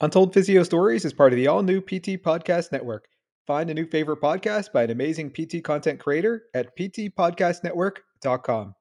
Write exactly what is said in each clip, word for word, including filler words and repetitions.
Untold Physio Stories is part of the all-new P T Podcast Network. Find a new favorite podcast by an amazing P T content creator at p t podcast network dot com.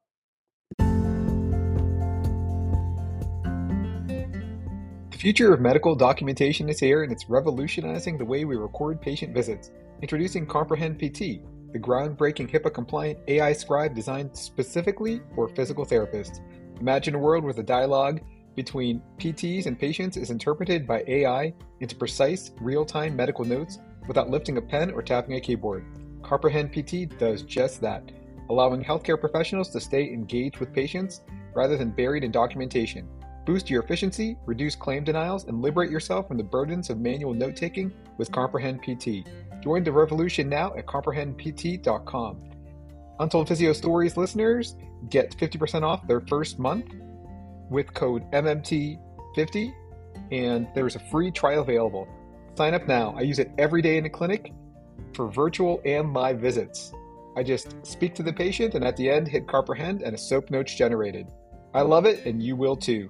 The future of medical documentation is here, and it's revolutionizing the way we record patient visits. Introducing Comprehend P T, the groundbreaking HIPAA-compliant A I scribe designed specifically for physical therapists. Imagine a world where the dialogue between P Ts and patients is interpreted by A I into precise, real-time medical notes without lifting a pen or tapping a keyboard. Comprehend P T does just that, allowing healthcare professionals to stay engaged with patients rather than buried in documentation. Boost your efficiency, reduce claim denials, and liberate yourself from the burdens of manual note-taking with Comprehend P T. Join the revolution now at comprehend p t dot com. Untold Physio Stories listeners get fifty percent off their first month with code M M T fifty, and there's a free trial available. Sign up now. I use it every day in the clinic for virtual and live visits. I just speak to the patient, and at the end, hit Comprehend, and a SOAP note's generated. I love it, and you will too.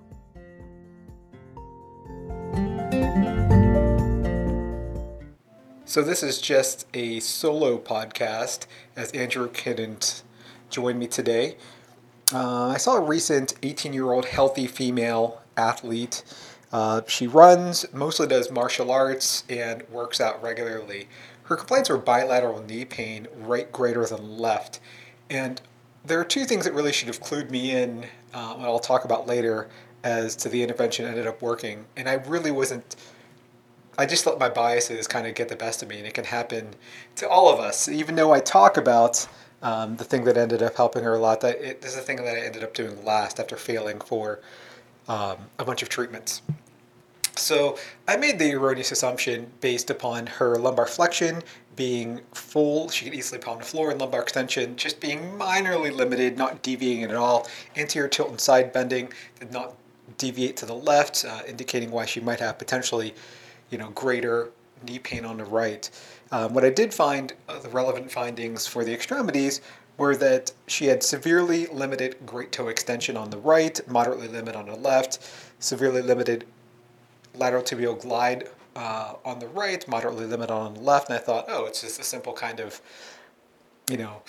So this is just a solo podcast, as Andrew couldn't join me today. Uh, I saw a recent eighteen-year-old healthy female athlete. Uh, she runs, mostly does martial arts, and works out regularly. Her complaints were bilateral knee pain, right greater than left. And there are two things that really should have clued me in, uh, what I'll talk about later, as to the intervention ended up working. And I really wasn't, I just let my biases kind of get the best of me, and it can happen to all of us. Even though I talk about Um, the thing that ended up helping her a lot, that it, this is the thing that I ended up doing last after failing for um, a bunch of treatments. So I made the erroneous assumption based upon her lumbar flexion being full. She could easily pound the floor, and lumbar extension just being minorly limited, not deviating at all. Anterior tilt and side bending did not deviate to the left, uh, indicating why she might have potentially, you know, greater knee pain on the right. Um, what I did find, uh, the relevant findings for the extremities, were that she had severely limited great toe extension on the right, moderately limited on the left, severely limited lateral tibial glide uh, on the right, moderately limited on the left, and I thought, oh, it's just a simple kind of, you know,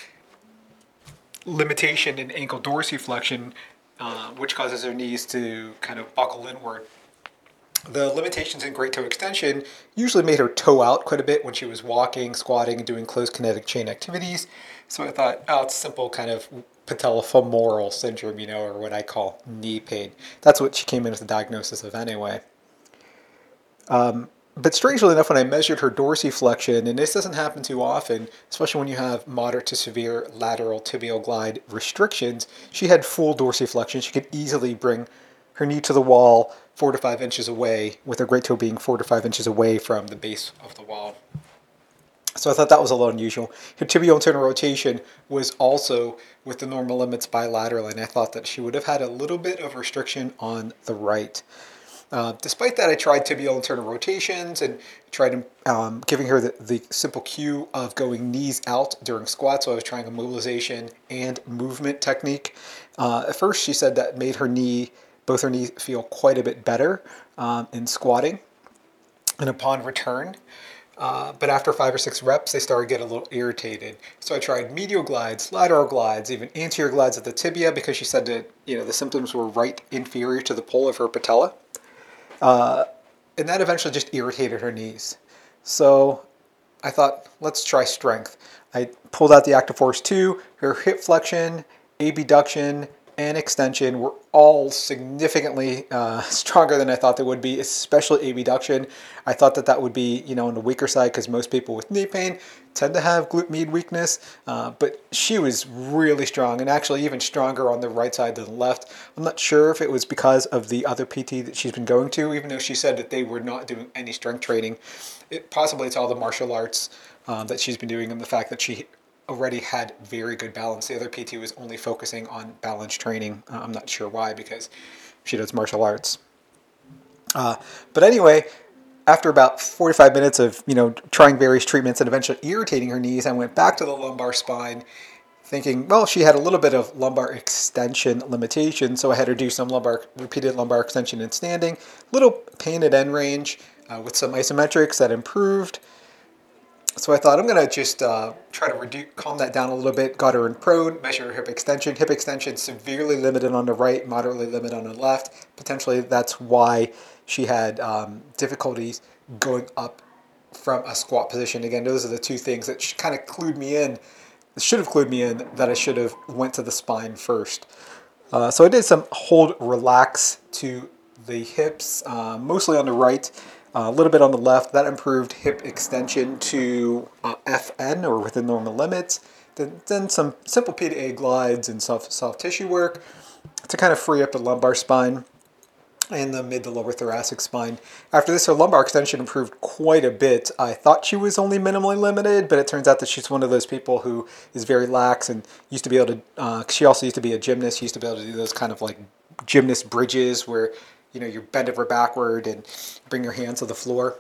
limitation in ankle dorsiflexion, uh, which causes her knees to kind of buckle inward. The limitations in great toe extension usually made her toe out quite a bit when she was walking, squatting, and doing closed kinetic chain activities. So I thought, oh, it's simple kind of patellofemoral syndrome, you know, or what I call knee pain. That's what she came in with the diagnosis of anyway. Um, but strangely enough, when I measured her dorsiflexion, and this doesn't happen too often, especially when you have moderate to severe lateral tibial glide restrictions, she had full dorsiflexion. She could easily bring her knee to the wall four to five inches away, with her great toe being four to five inches away from the base of the wall. So I thought that was a little unusual. Her tibial internal rotation was also with the normal limits bilateral, and I thought that she would have had a little bit of restriction on the right. Uh, despite that, I tried tibial internal rotations and tried um, giving her the, the simple cue of going knees out during squats. So I was trying a mobilization and movement technique. Uh, at first, she said that made her knee Both her knees feel quite a bit better um, in squatting. And upon return, uh, but after five or six reps, they started getting a little irritated. So I tried medial glides, lateral glides, even anterior glides at the tibia, because she said that, you know, the symptoms were right inferior to the pole of her patella. Uh, and that eventually just irritated her knees. So I thought, let's try strength. I pulled out the Active Force two, her hip flexion, abduction, and extension were all significantly uh, stronger than I thought they would be, especially abduction. I thought that that would be, you know, on the weaker side, because most people with knee pain tend to have glute med weakness, uh, but she was really strong, and actually even stronger on the right side than the left. I'm not sure if it was because of the other P T that she's been going to, even though she said that they were not doing any strength training. It, possibly it's all the martial arts um, that she's been doing, and the fact that she already had very good balance. The other P T was only focusing on balance training. Uh, I'm not sure why, because she does martial arts. Uh, but anyway, after about forty-five minutes of, you know, trying various treatments and eventually irritating her knees, I went back to the lumbar spine, thinking, well, she had a little bit of lumbar extension limitation, so I had her do some lumbar repeated lumbar extension in standing. Little pain at end range uh, with some isometrics that improved. So I thought I'm going to just uh, try to reduce, calm that down a little bit. Got her in prone, measure her hip extension. Hip extension severely limited on the right, moderately limited on the left. Potentially that's why she had um, difficulties going up from a squat position. Again, those are the two things that kind of clued me in, should have clued me in that I should have went to the spine first. Uh, so I did some hold relax to the hips, uh, mostly on the right. Uh, a little bit on the left. That improved hip extension to uh, F N, or within normal limits. Then, then some simple P to A glides and soft, soft tissue work to kind of free up the lumbar spine and the mid to lower thoracic spine. After this, her lumbar extension improved quite a bit. I thought she was only minimally limited, but it turns out that she's one of those people who is very lax and used to be able to, uh, she also used to be a gymnast. She used to be able to do those kind of like gymnast bridges where you know, you bend over backward and bring your hands to the floor.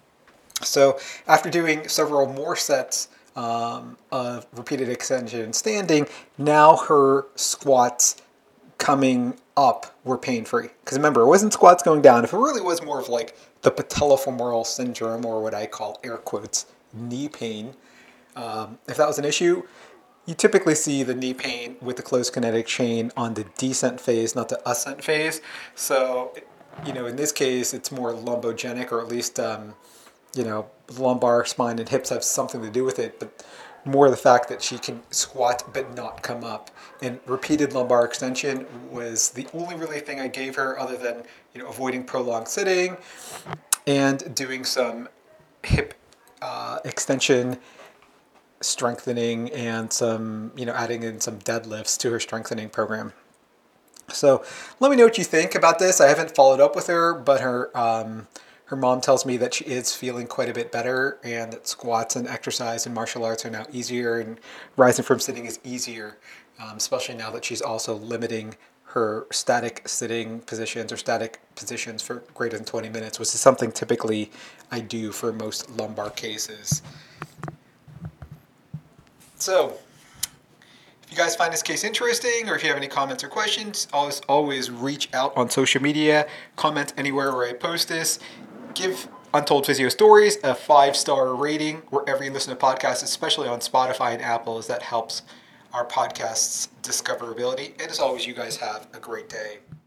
So after doing several more sets um, of repeated extension and standing, now her squats coming up were pain-free. Because remember, it wasn't squats going down. If it really was more of like the patellofemoral syndrome, or what I call air quotes, knee pain, um, if that was an issue, you typically see the knee pain with the closed kinetic chain on the descent phase, not the ascent phase. So, you know, in this case, it's more lumbogenic, or at least, um, you know, lumbar, spine, and hips have something to do with it. But more the fact that she can squat but not come up. And repeated lumbar extension was the only really thing I gave her, other than, you know, avoiding prolonged sitting and doing some hip uh, extension strengthening and some, you know, adding in some deadlifts to her strengthening program. So let me know what you think about this. I haven't followed up with her, but her um, her mom tells me that she is feeling quite a bit better, and that squats and exercise and martial arts are now easier, and rising from sitting is easier, um, especially now that she's also limiting her static sitting positions or static positions for greater than twenty minutes, which is something typically I do for most lumbar cases. So, if you guys find this case interesting, or if you have any comments or questions, always always reach out on social media, comment anywhere where I post this, give Untold Physio Stories a five-star rating wherever you listen to podcasts, especially on Spotify and Apple, as that helps our podcast's discoverability. And as always, you guys have a great day.